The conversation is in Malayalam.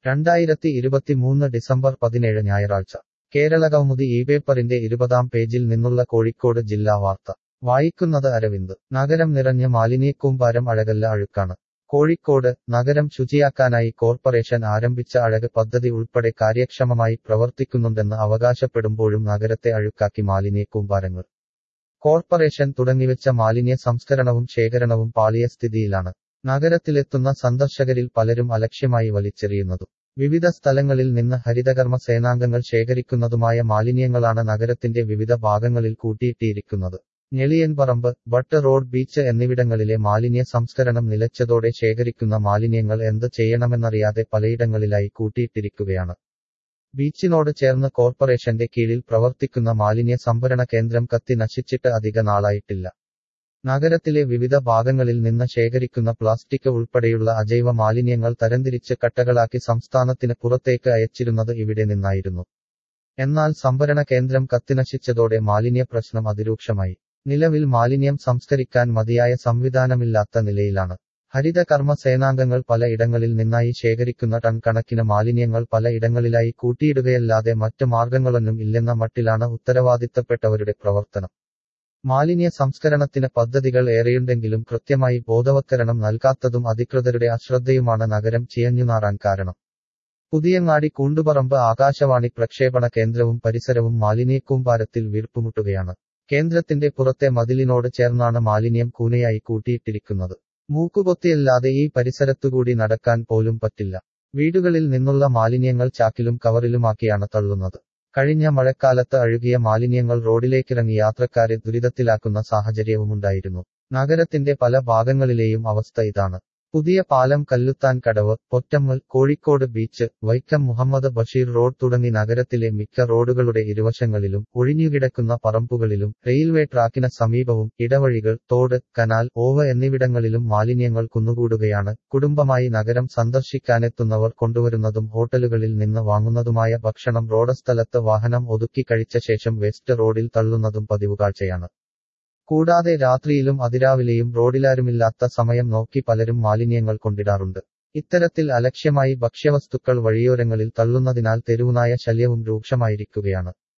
2023 ഡിസംബർ 17 ഞായറാഴ്ച കേരളകൗമുദി ഈ പേപ്പറിന്റെ 20-ാം പേജിൽ നിന്നുള്ള കോഴിക്കോട് ജില്ലാ വാർത്ത വായിക്കുന്നത് അരവിന്ദ്. നഗരം നിറഞ്ഞ മാലിന്യക്കൂമ്പാരം അഴകല്ല അഴുക്കാണ്. കോഴിക്കോട് നഗരം ശുചിയാക്കാനായി കോർപ്പറേഷൻ ആരംഭിച്ച അഴക് പദ്ധതി ഉൾപ്പെടെ കാര്യക്ഷമമായി പ്രവർത്തിക്കുന്നുണ്ടെന്ന് അവകാശപ്പെടുമ്പോഴും നഗരത്തെ അഴുക്കാക്കി മാലിന്യക്കൂമ്പാരങ്ങൾ. കോർപ്പറേഷൻ തുടങ്ങിവെച്ച മാലിന്യ സംസ്കരണവും ശേഖരണവും പാളിയ സ്ഥിതിയിലാണ്. നഗരത്തിലെത്തുന്ന സന്ദർശകരിൽ പലരും അലക്ഷ്യമായി വലിച്ചെറിയുന്നതും വിവിധ സ്ഥലങ്ങളിൽ നിന്ന് ഹരിതകർമ്മ സേനാംഗങ്ങൾ ശേഖരിക്കുന്നതുമായ മാലിന്യങ്ങളാണ് നഗരത്തിന്റെ വിവിധ ഭാഗങ്ങളിൽ കൂട്ടിയിട്ടിരിക്കുന്നത്. ഞെളിയൻപറമ്പ്, ബട്ട് റോഡ്, ബീച്ച് എന്നിവിടങ്ങളിലെ മാലിന്യ സംസ്കരണം നിലച്ചതോടെ ശേഖരിക്കുന്ന മാലിന്യങ്ങൾ എന്ത് ചെയ്യണമെന്നറിയാതെ പലയിടങ്ങളിലായി കൂട്ടിയിട്ടിരിക്കുകയാണ്. ബീച്ചിനോട് ചേർന്ന് കോർപ്പറേഷന്റെ കീഴിൽ പ്രവർത്തിക്കുന്ന മാലിന്യ സംഭരണ കേന്ദ്രം കത്തി നശിച്ചിട്ട് അധിക നാളായിട്ടില്ല. നഗരത്തിലെ വിവിധ ഭാഗങ്ങളിൽ നിന്ന് ശേഖരിക്കുന്ന പ്ലാസ്റ്റിക് ഉൾപ്പെടെയുള്ള അജൈവ മാലിന്യങ്ങൾ തരംതിരിച്ച് കട്ടകളാക്കി സംസ്ഥാനത്തിന് പുറത്തേക്ക് അയച്ചിരുന്നത് ഇവിടെ നിന്നായിരുന്നു. എന്നാൽ സംഭരണ കേന്ദ്രം കത്തിനശിച്ചതോടെ മാലിന്യ പ്രശ്നം അതിരൂക്ഷമായി. നിലവിൽ മാലിന്യം സംസ്കരിക്കാൻ മതിയായ സംവിധാനമില്ലാത്ത നിലയിലാണ്. ഹരിത കർമ്മ സേനാംഗങ്ങൾ പല ഇടങ്ങളിൽ നിന്നായി ശേഖരിക്കുന്ന ടൺ കണക്കിന് മാലിന്യങ്ങൾ പല ഇടങ്ങളിലായി കൂട്ടിയിടുകയല്ലാതെ മറ്റ് മാർഗങ്ങളൊന്നും ഇല്ലെന്ന മട്ടിലാണ് ഉത്തരവാദിത്തപ്പെട്ടവരുടെ പ്രവർത്തനം. മാലിന്യ സംസ്കരണത്തിന് പദ്ധതികൾ ഏറെയുണ്ടെങ്കിലും കൃത്യമായി ബോധവത്കരണം നൽകാത്തതും അധികൃതരുടെ അശ്രദ്ധയുമാണ് നഗരം ചിയഞ്ഞുനാറാൻ കാരണം. പുതിയങ്ങാടി, കൂണ്ടുപറമ്പ് ആകാശവാണി പ്രക്ഷേപണ കേന്ദ്രവും പരിസരവും മാലിന്യക്കൂമ്പാരത്തിൽ വീർപ്പുമുട്ടുകയാണ്. കേന്ദ്രത്തിന്റെ പുറത്തെ മതിലിനോട് ചേർന്നാണ് മാലിന്യം കൂനയായി കൂട്ടിയിട്ടിരിക്കുന്നത്. മൂക്കുപൊത്തിയല്ലാതെ ഈ പരിസരത്തുകൂടി നടക്കാൻ പോലും പറ്റില്ല. വീടുകളിൽ നിന്നുള്ള മാലിന്യങ്ങൾ ചാക്കിലും കവറിലുമാക്കിയാണ് തള്ളുന്നത്. കഴിഞ്ഞ മഴക്കാലത്ത് അഴുകിയ മാലിന്യങ്ങൾ റോഡിലേക്കിറങ്ങി യാത്രക്കാരെ ദുരിതത്തിലാക്കുന്ന സാഹചര്യവുമുണ്ടായിരുന്നു. നഗരത്തിന്റെ പല ഭാഗങ്ങളിലെയും അവസ്ഥ ഇതാണ്. പുതിയ പാലം, കല്ലുത്താൻ കടവ്, പൊറ്റമ്മൽ, കോഴിക്കോട് ബീച്ച്, വൈക്കം മുഹമ്മദ് ബഷീർ റോഡ് തുടങ്ങി നഗരത്തിലെ മിക്ക റോഡുകളുടെ ഇരുവശങ്ങളിലും ഒഴിഞ്ഞുകിടക്കുന്ന പറമ്പുകളിലും റെയിൽവേ ട്രാക്കിന് സമീപവും ഇടവഴികൾ, തോട്, കനാൽ, ഓവ് എന്നിവിടങ്ങളിലും മാലിന്യങ്ങൾ കുന്നുകൂടുകയാണ്. കുടുംബമായി നഗരം സന്ദർശിക്കാനെത്തുന്നവർ കൊണ്ടുവരുന്നതും ഹോട്ടലുകളിൽ നിന്ന് വാങ്ങുന്നതുമായ ഭക്ഷണം റോഡസ്ഥലത്ത് വാഹനം ഒതുക്കി കഴിച്ച ശേഷം വേസ്റ്റ് റോഡിൽ തള്ളുന്നതും പതിവുകാഴ്ചയാണ്. കൂടാതെ രാത്രിയിലും അതിരാവിലെയും റോഡിലാരുമില്ലാത്ത സമയം നോക്കി പലരും മാലിന്യങ്ങൾ കൊണ്ടിടാറുണ്ട്. ഇത്തരത്തിൽ അലക്ഷ്യമായി ഭക്ഷ്യവസ്തുക്കൾ വഴിയോരങ്ങളിൽ തള്ളുന്നതിനാൽ തെരുവുനായ ശല്യവും രൂക്ഷമായിരിക്കുകയാണ്.